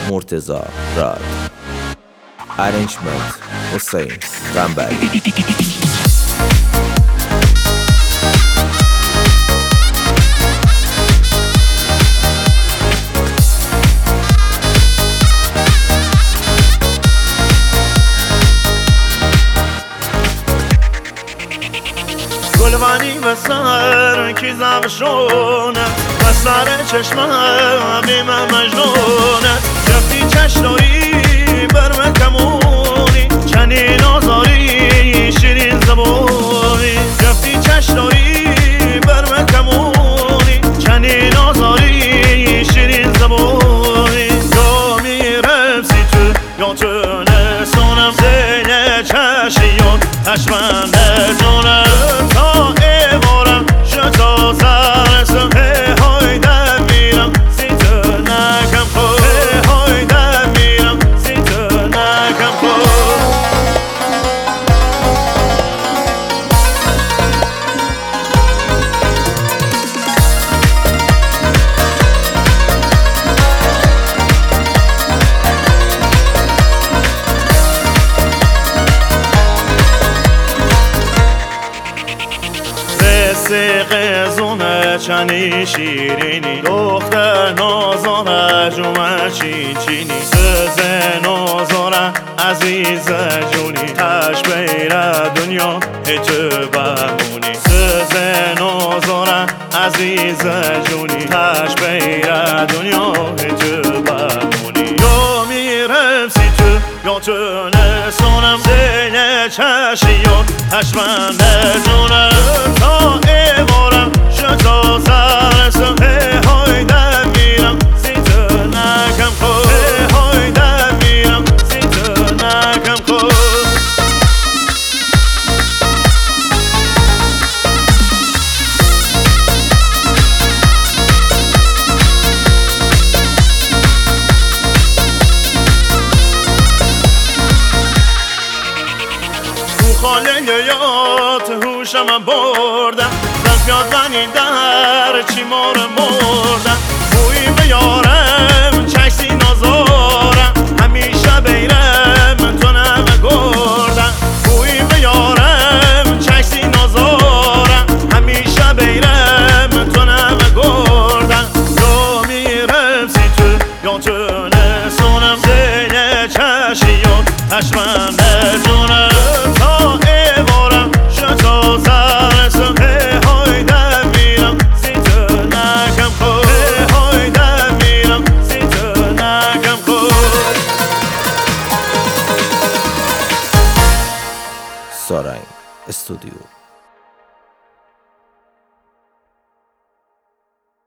مرتضی راد. ارنجمنت حسین قنبری. گلوانی به سر کی زمشونه به سر چشمم بیم مجنونه جفتی چشنایی برم کمونی چنین آزاری شیرین زبونی جفتی چشنایی برم کمونی چنین آزاری شیرین زبونی یا میرم سی تو یا تو نسونم زینه چشیون هشمن جونم تا ایوارم شتا سرسم های در میرم سی تو نکم خود های در میرم سی تو نکم خود قزونه چنی شیرینی دختر نازاره جمعه چینی سز نازاره عزیز جونی تش بیره دنیا هیچ بمونی سز نازاره عزیز جونی تش بیره دنیا هیچ بمونی یا میرم سی تو یا تو نسونم زینه چشیون هشمن جونم تا ایوارم شتا سرسم های در میرم سی تو نکم خود های در میرم سی تو نکم خود خاله یاد هوشم بردم دست یاد منی در چی مار مردم بوی بیارم چشتی نازارم همیشه بیرم تو نمه گردم بوی بیارم چشتی نازارم همیشه بیرم تو نمه گردم یا میرم سی تو یا تو نسونم زینه چشیون هشمن جونم سارنگ استودیو.